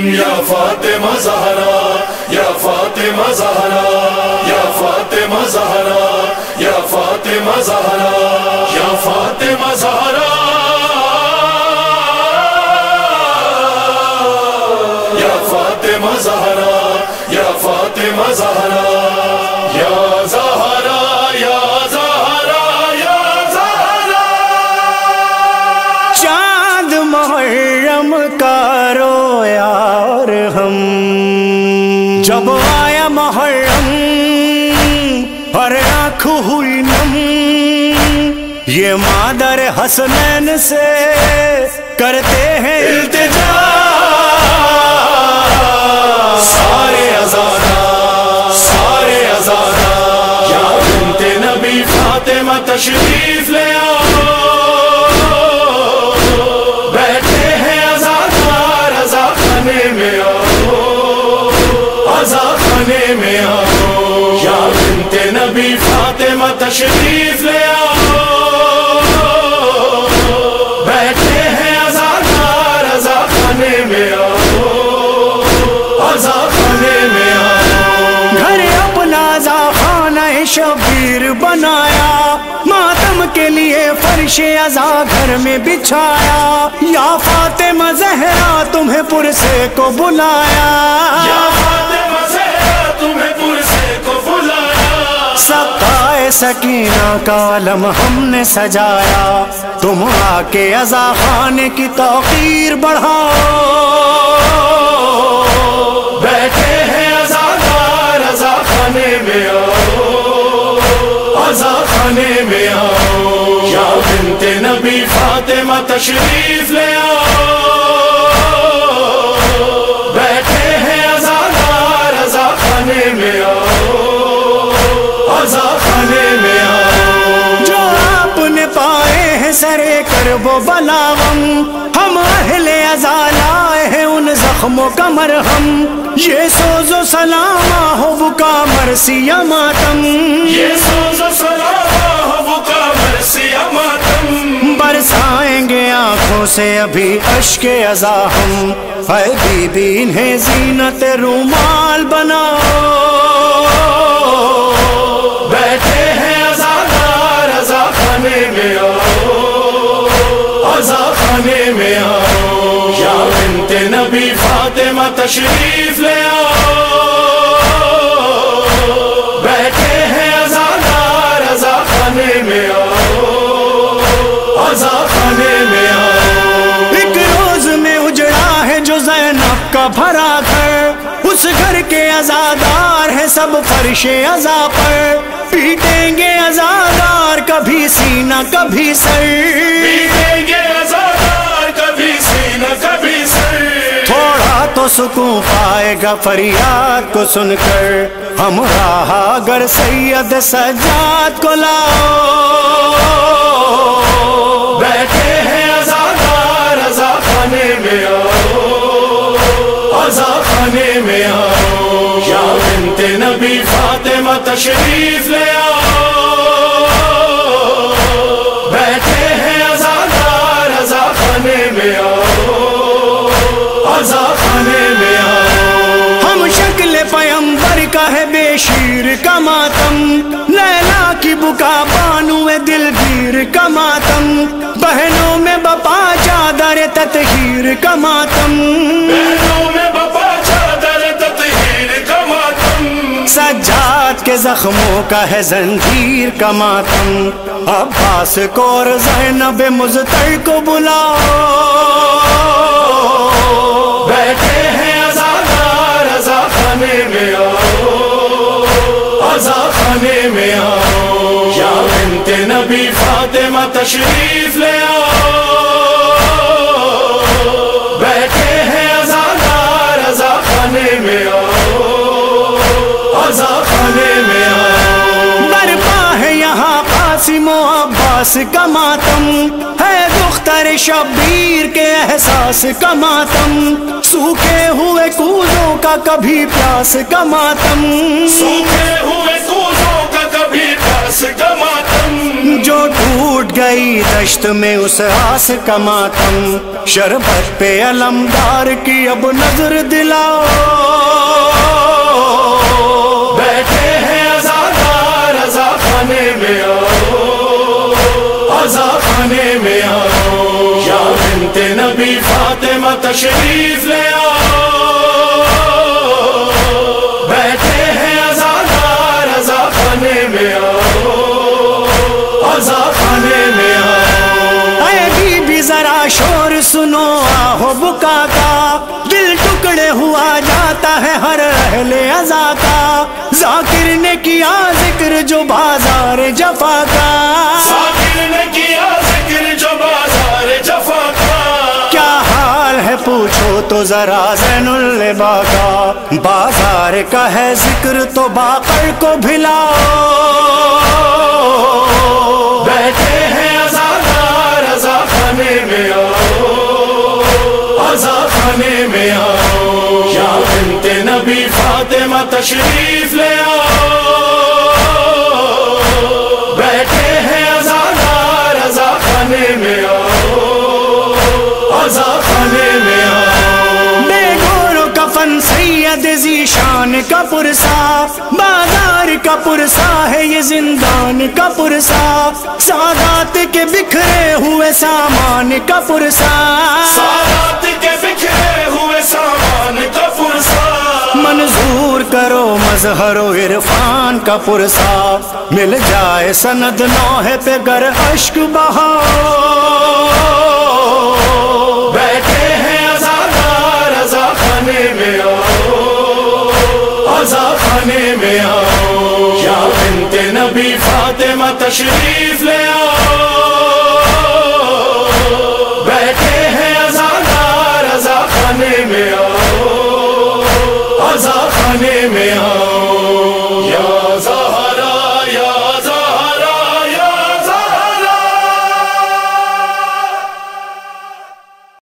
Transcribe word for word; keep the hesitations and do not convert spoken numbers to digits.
یا فاطمہ زہرا یا فاطمہ زہرا یا فاطمہ زہرا یا فاطمہ زہرا یا فاطمہ زہرا یا فاطمہ زہرا یا فاطمہ زہرا یا زہرا یا زہرا یا زہرا. چاند محرم کا رویا اور ہم جب آیا محرم اور آنکھ ہوئی نم، یہ مادر حسنین سے کرتے ہیں التجا. سارے آزادہ سارے آزادہ یا بنت نبی فاطمہ تشریف لے آؤ. بیٹھے ہیں آزادہ رضا خانے میں آؤ رضا خانے میں آؤ. یا بنت نبی فاطمہ تشریف لے آؤ. بیٹھے ہیں آزادہ رضا خانے میں آؤ رضا خانے میں آؤ. گھر اپنا خانہ شبیر بنایا، ماتم کے لیے فرش عزا گھر میں بچھایا. یا فاطمہ زہرا تمہیں پرسے کو بلایا، یا فاطمہ زہرا تمہیں پرسے کو بلایا. سقائے سکینہ کا علم ہم نے سجایا، تم آ کے عزا خانے کی توقیر بڑھاؤ. بیٹھے ہیں آزادہ رضا خانے میں آؤ رضا خانے میں آؤ. یا بنت نبی فاطمہ تشریف لے آؤ. بیٹھے ہیں آزادہ رضا خانے میں آؤ رضا خانے میں آؤ. جو آپ نے پائے ہیں سرے کرب و بلاغم، ہم اہل عزا لائے ہیں ان زخموں کا مرہم. یہ سوز و سلامہ ہو بکا مرسی یا ماتم، یہ سوز و سلامہ ہو بکا مرسی یا ماتم. برسائیں گے آنکھوں سے ابھی اشک عزا ہم، اے بی بی انہیں زینت رومال بناؤ. بیٹھے ہیں آزادہ رضا خانے میں آؤ رضا خانے میں آؤ. یا بنت نبی فاطمہ تشریف لے آؤ. بیٹھے ہیں آزادہ رضا خانے میں آؤ رضا خانے میں آؤ. ایک روز میں اجڑا ہے جو زینب کا بھرا گھر، اس گھر کے عزادار ہیں سب فرش عزا پر. پیٹیں گے عزادار کبھی سینہ کبھی سر، پیٹیں گے عزادار کبھی سینہ کبھی سر. تھوڑا تو سکون پائے گا فریاد کو سن کر، ہم راہ اگر سید سجاد کو لاؤ. بیٹھے ہیں آزادہ رضا خانے میں آؤ رضا خانے میں آؤ. یا بنت نبی فاطمہ تشریف لے آؤ. بیٹھے ہیں آزادہ رضا خانے میں آؤ رضا خانے میں آؤ. ہم شکل پیمبر کا ہے بے شیر کا ماتم، لیلا کی بکا بانو دلگیر کا ماتم. بہنوں میں بپا چادر تطہیر کا ماتم، بہنوں میں بپا چادر تطہیر کا ماتم. سجاد کے زخموں کا ہے زنجیر کا ماتم. عباس کو اور زینب مزتر کو بلاؤ. بیٹھے ہیں آزادہ رضا خانے میں آؤ رضا خانے میں آؤ. یا بنت نبی فاطمہ تشریف لے آؤ. بیٹھے ہیں آزادہ رضا خانے میں آؤ رضا خانے میں آؤ. برپا ہے یہاں قاسم و عباس کا ماتم، ہے دختر شبیر کے احساس کا ماتم. سوکھے ہوئے کوزوں کا کبھی پیاس کا ماتم، سوکھے ہوئے کوزوں کا کبھی پیاس کا ماتم. جو ٹوٹ گئی دشت میں اس آس کا ماتم، شربت پہ علمدار کی اب نظر دلاؤ، بیٹھے ہیں عزادار رضا خانے میں آؤ، رضا خانے میں آؤ، یا بنت نبی فاطمہ تشریف لے آؤ، بیٹھے ہیں عزادار رضا خانے میں آؤ، رضا خانے میں آؤ۔ اے بی بی ذرا شور سنو آہو بکا کا، دل ٹکڑے ہوا جاتا ہے ہر اہل عزا کا، ذاکر نے کیا ذکر جو بازار جفا کا، ذاکر نے کیا ذکر جو بازار جفا کا، کیا حال ہے پوچھو تو ذرا زین اللبا کا، بازار کا ہے ذکر تو باقر کو بھلاؤ، بیٹھے ہیں عزادار رضا خانے میں آؤ، رضا خانے میں آؤ، یا بنت نبی فاطمہ تشریف لے آؤ، بیٹھے ہیں عزادار رضا خانے میں آؤ، رضا خانے میں آؤ۔ بے گور و کفن سید ذیشان کا پرسا، بازار کا پرسا ہے یہ زندان کا پرسا، سادات کے بکھرے ہوئے سامان کا پرسا، سادات کے بکھرے ہوئے سامان کا پرسا، منظور کرو مظہر و عرفان کا پرسا، مل جائے سند نوحے پہ گر اشک بہاؤ، بیٹھے ہیں عزادار رضا خانے میں آؤ، رضا خانے میں آؤ، یا بنت نبی فاطمہ تشریف لے آؤ، بیٹھے ہیں عزادار رضا خانے میں آؤ، رضا خانے میں